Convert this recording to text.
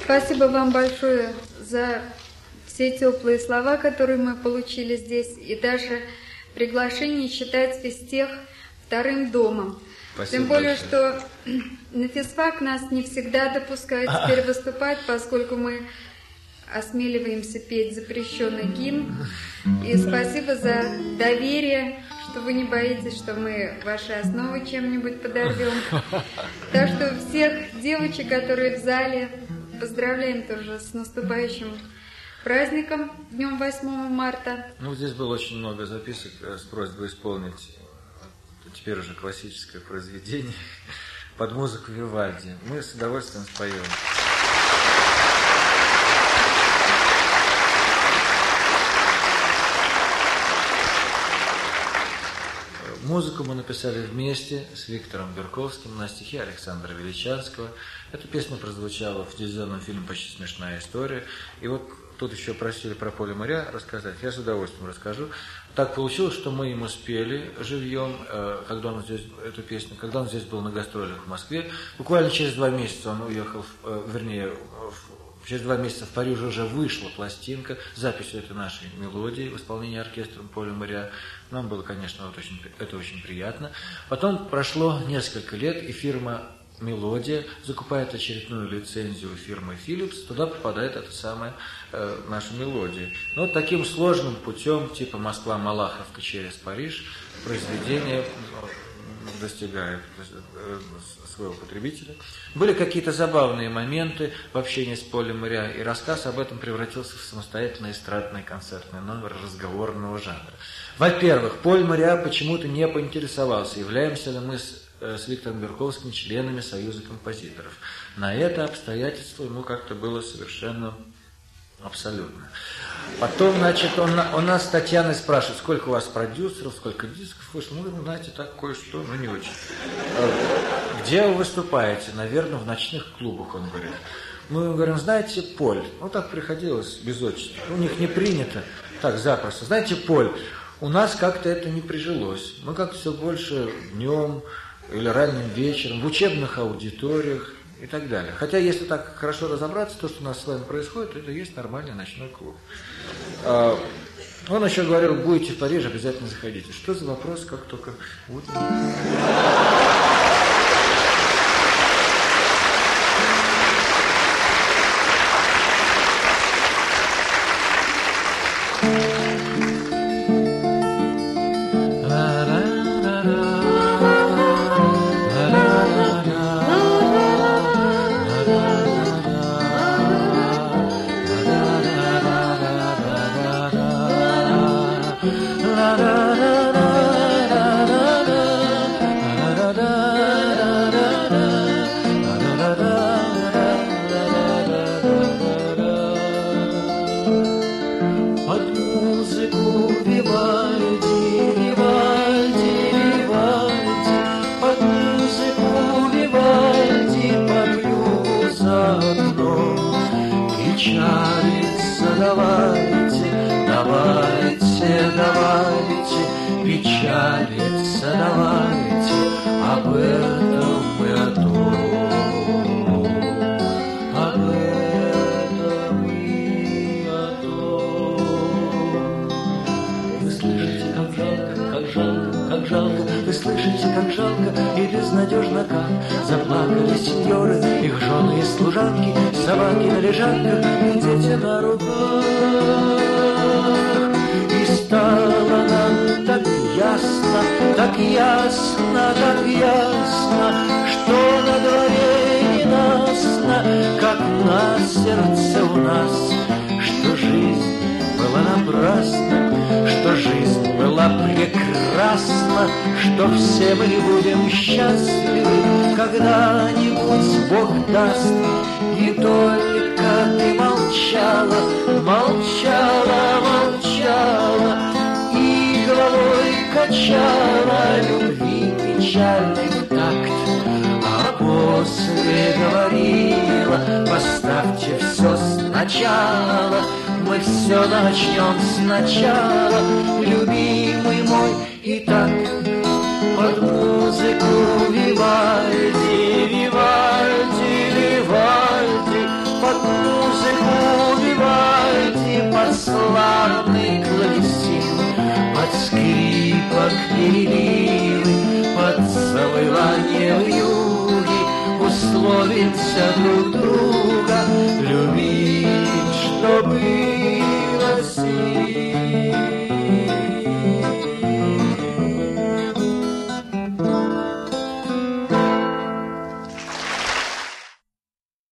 Спасибо вам большое за все теплые слова, которые мы получили здесь, и даже приглашение считать Физтех вторым домом. Спасибо Тем более, большое. что на физфак нас не всегда допускают теперь выступать, поскольку мы осмеливаемся петь запрещенный гимн. И спасибо за доверие, что вы не боитесь, что мы ваши основы чем-нибудь подорвем. Так что всех девочек, которые в зале, поздравляем тоже с наступающим праздником, днем 8 марта. Ну, здесь было очень много записок с просьбой исполнить теперь уже классическое произведение под музыку Вивальди. Мы с удовольствием споем. Музыку мы написали вместе с Виктором Берковским на стихи Александра Величанского. Эта песня прозвучала в телевизионном фильме «Почти смешная история». И вот тут еще просили про «Поле моря» рассказать. Я с удовольствием расскажу. Так получилось, что мы ему спели живьем, когда он здесь, эту песню, когда он здесь был на гастролях в Москве. Буквально через 2 месяца он уехал, через 2 месяца в Париже уже вышла пластинка с записью этой нашей мелодии в исполнении оркестром «Поле моря». Нам было, конечно, это очень приятно. Потом прошло несколько лет, и фирма «Мелодия» закупает очередную лицензию фирмы Philips, туда попадает эта самая наша мелодия. Но вот таким сложным путем, типа Москва-Малаховка через Париж, произведение достигает своего потребителя. Были какие-то забавные моменты в общении с «Полем моря», и рассказ об этом превратился в самостоятельный эстрадный концертный номер разговорного жанра. Во-первых, «Поле моря» почему-то не поинтересовался, являемся ли мы с Виктором Берковским членами Союза композиторов. На это обстоятельство ему как-то было совершенно абсолютно. Потом, значит, он нас с Татьяной спрашивает, сколько у вас продюсеров, сколько дисков вышло. Ну, знаете, так кое-что, но не очень. Где вы выступаете? Наверное, в ночных клубах, он говорит. Мы говорим, знаете, Поль, ну так приходилось без отчества, у них не принято так запросто. Знаете, Поль, у нас как-то это не прижилось. Мы как-то все больше днем или ранним вечером, в учебных аудиториях и так далее. Хотя, если так хорошо разобраться, то, что у нас с вами происходит, это и есть нормальный ночной клуб. Он еще говорил, будете в Париже, обязательно заходите. Что за вопрос, как только... Вот. Что все мы будем счастливы, когда-нибудь Бог даст. И только ты молчала, молчала, молчала, и головой качала любви печальный в такт. А после говорила, поставьте все сначала, мы все начнем сначала, любимый мой. И так под музыку Вивальди, Вивальди, Вивальди, под переливы, под завывание вьюги условимся друг друга.